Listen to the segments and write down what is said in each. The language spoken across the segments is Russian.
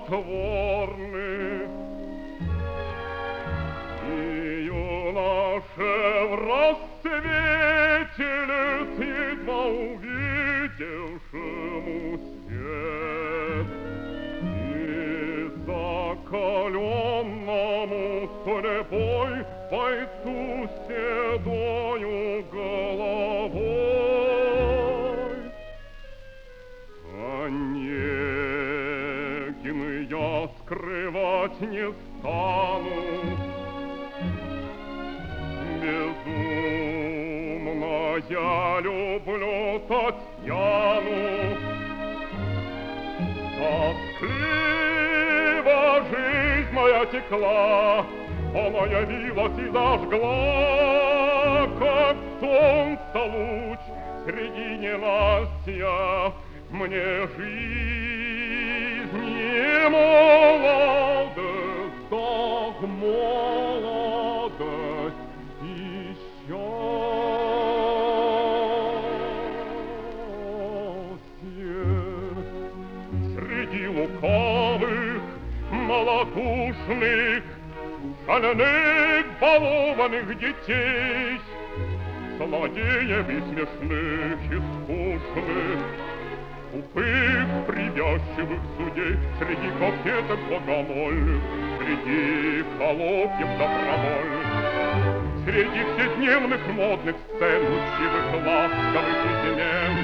благотворных. И юноше в рассвете лет едва увидевшему свет, и закаленному судьбой бойцу седою головой. Онегин я скрывать не стану, безумно я люблю Татьяну. Тоскливо жизнь моя текла, она явилась и зажгла, как солнце луч среди ненастья, мне жизни молодость, так молодость и счастье. Среди лукавых, малодушных, шальных, балованных детей, злодеев и смешных и скучных, тупых, привязчивых судей, среди кокеток богомольных, среди холопьев добровольных, среди вседневных модных сцен, учивых, ласковых измен,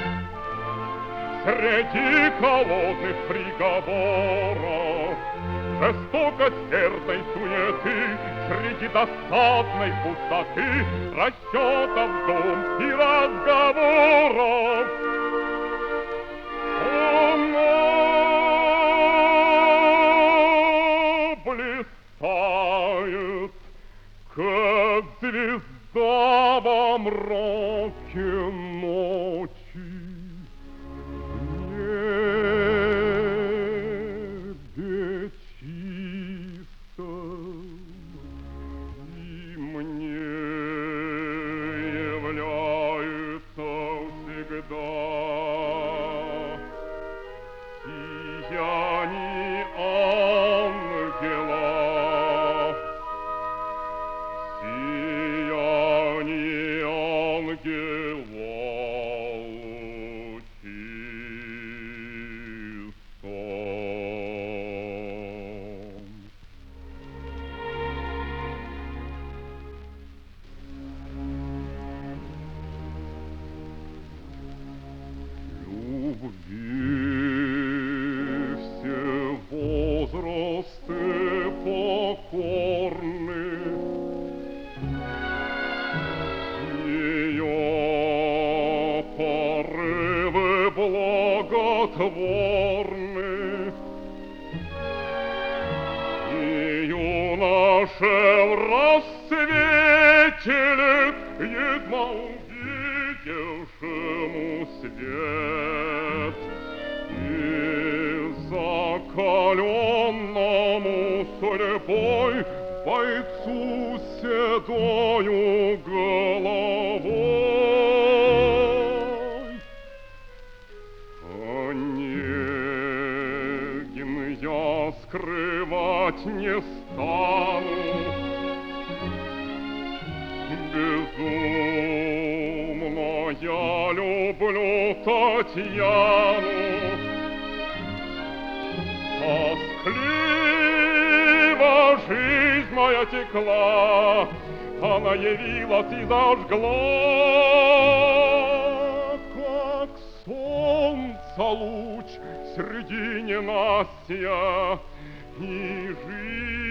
среди холодных приговоров, жестокосердной суеты, среди досадной пустоты, расчетов, дум и разговоров. Она блистает, как звезда во мраке ночи. Благотворных, и юноше в рассвете лет едва увидевшему свет, и закаленному судьбой бойцу седою головой. Я скрывать не стану, безумно я люблю Татьяну. Тоскливо жизнь моя текла, она явилась и зажгла, как солнце луч среди ненастья, и жизнь